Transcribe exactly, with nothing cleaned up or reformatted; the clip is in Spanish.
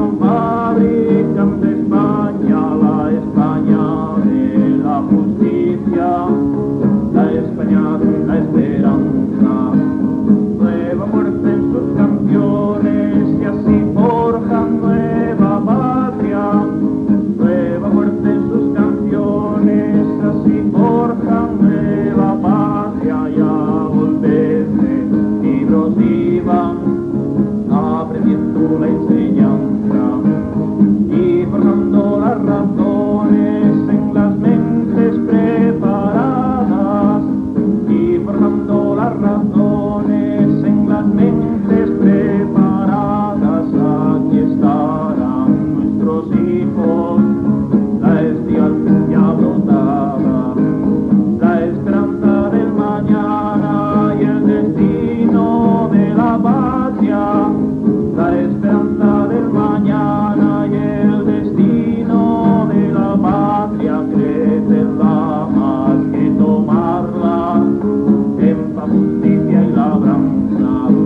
fabrican de España la España de la justicia, la España de la esperanza. Nueva muerte en sus canciones y así forjan nueva patria. Nueva muerte en sus canciones, así forjan nueva patria. Y a golpes de libros iban aprendiendo la enseñanza y formando las razones en las mentes preparadas, y formando las razones en las mentes preparadas. Aquí estarán nuestros hijos, la estialcia brotada, la esperanza del mañana y el destino de la patria. La esperanza del mañana y el destino de la patria, crecerla más que tomarla en paz, justicia y labranza.